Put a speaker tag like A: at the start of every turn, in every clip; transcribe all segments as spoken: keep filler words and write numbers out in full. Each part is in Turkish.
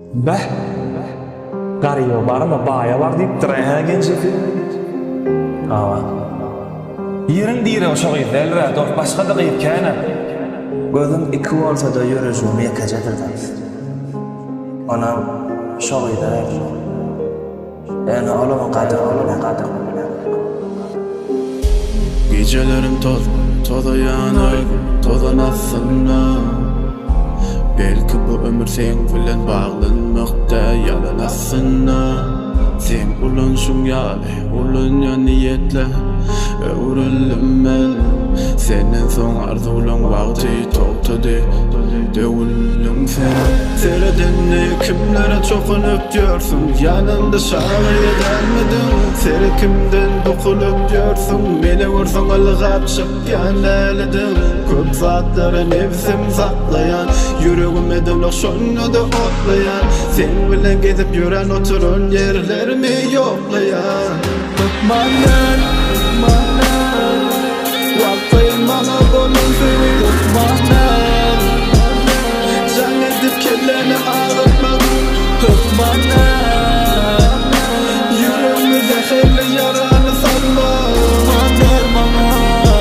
A: Beh, garıyor var ama baya var deyip duraya gençefi. Ava. Yerin dire o şoğu izler, dört başka da gıyıp kâna.
B: Gözüm iki olsa da yürüzüm yekacadır dayız. Ona şoğu izler. Yani oğlumun kadar, oğlumun kadar.
C: Gecelerim toz, toza yanar, toza nasılna. Belki bu ömür sen bilen bağlanmakta yalanasına. Sen ulan şun ya, ulan ya niyetle öğrelim ben. Senin son arzulan vakti to'xtadı, devulum sen. Seyredinle kimlere çoğunluk diyorsun, yanında şahı edenmedin. Seni kimden dokulup diyorsun, beni vursan ılgap çıkyan eledin. Köp zatları nefsim saklayan, yüreğime dönük şunu da otlayan. Sen bilen gezip yüren oturun yerlerimi yoklayan. Bıkmanan, bıkmanan, vaktim bana golün seni bıkmanan. Can edip kelleni ağırtmak, bıkmanan. Yüreğimi zehirli yaranı salma, bıkmanan bana.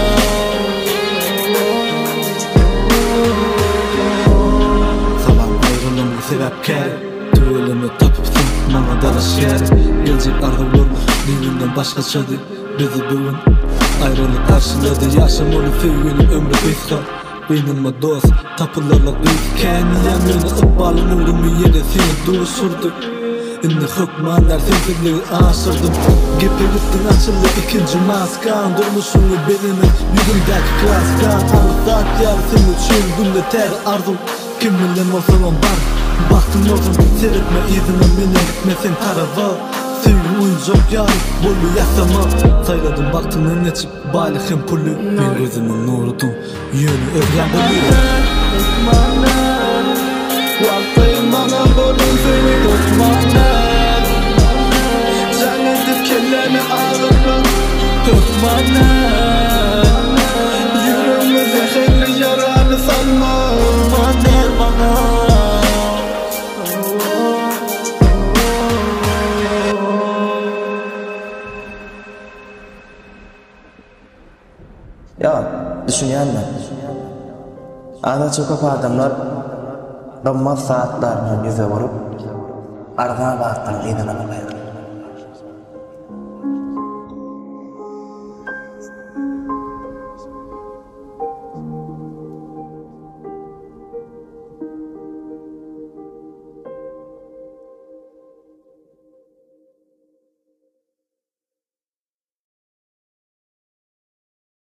D: Salam ayrılığımın sebepkar, düğülümü tapıpsın bana daraşkar. Gelecek arıvlar birbirinden başkaçadı, bizi bugün ayrılık karşıladı. Yaşam onu sevginin ömrü kıysa, beynime dost tapılarla kıyık. Kendi yanına ıkbalın uğrumu yere seni duruşurdu. Indi hükmanlar sensizliği aşırdım. Gepiriptin açıldı ikinci maskan. Durmuşunu beline yüzümdeki klaskan. Alıp saat yar seni için günde ter arzum. Kim bilen o zaman var baktın olsun seyretme izine beni gitmesin tarafa. Sevgim oyuncak yarım bolu yasama. Sayladım baktın ne çık balihim pulü. Ben gözümün nurudum yönü özlem bulu.
C: Tutmanan, vaktim bana golün seni tutmanan. Can edip kelleni ağırtmak, tutmanan. Yüreğime zehirli yaranı salma, tutmanan bana.
B: Ya, düşünýän ben. Ada çok adamlar damma saatlarına yüze vurup arda bağıttan gidene bakıyor.